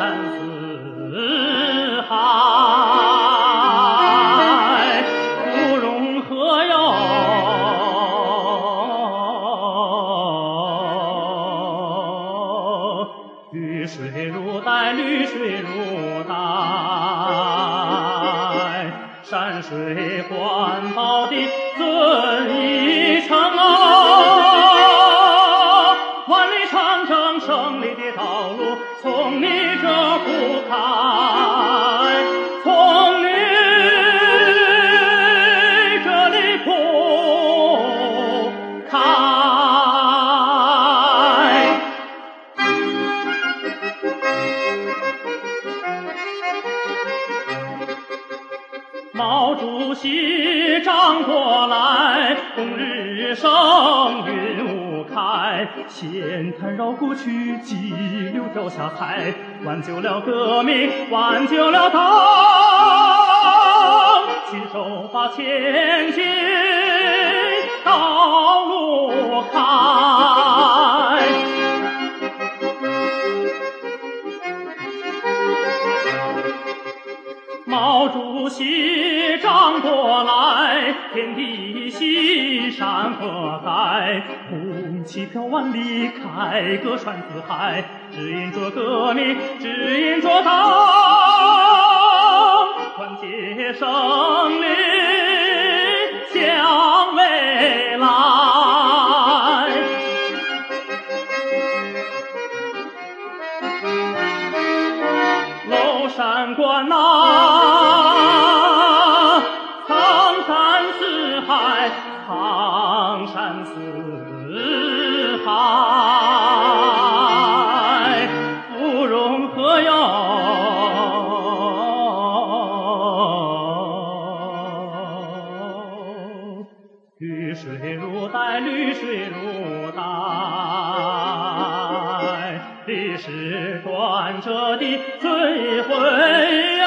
山四海，不容何有？绿水如带，绿水如带，山水环抱的尊一城啊！万里长征胜利的道路从你这铺开，从你这里铺开。毛主席掌过来，红日升，云雾开，闲谈绕过去，激流掉下海，挽救了革命，挽救了党，亲手把前进道路开。毛主席掌过来，天地西山河海，红旗飘万里，凯歌传四海，指引着革命，指引着党，团结胜利向未来。娄山关呐，苍山四海，苍山四海，不容何有？绿水如带，绿水如带，历史转折的追回。